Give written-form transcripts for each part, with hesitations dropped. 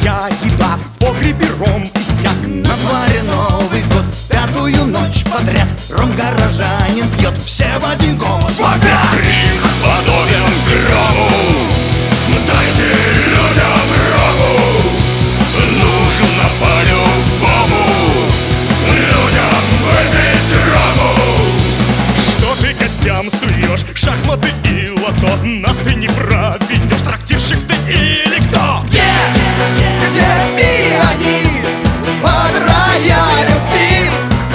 вся еда, в погребе ром иссяк. На дворе Новый год, пятую ночь подряд ром горожанин пьет, все в один голос вопят. Крик подобен грому, дайте людям рому. Нужно по-любому людям выпить рому. Что ты гостям суешь, шахматы и лото? Нас ты не проведешь, трактирщик ты или кто? Где пианист под роялем спит?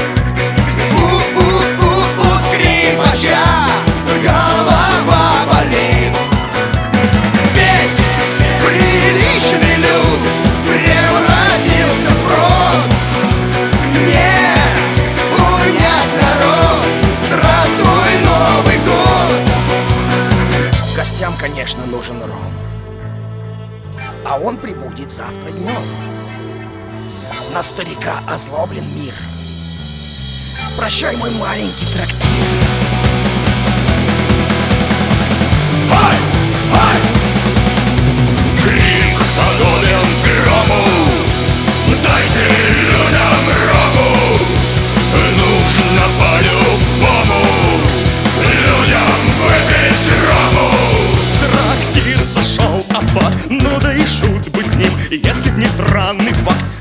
У скрипача голова болит. Весь приличный люд превратился в сброд. Не унять народ, здравствуй, Новый год. Гостям, конечно, нужен ром, а он прибудет завтра днем. На старика озлоблен мир. Прощай, мой маленький трактир. Ай! Ай! Крик подобен грому, дайте людям рому. Нужно по-любому людям выпить рому. В трактир зашел аббат, ну да и шут бы с ним, если б не странный факт.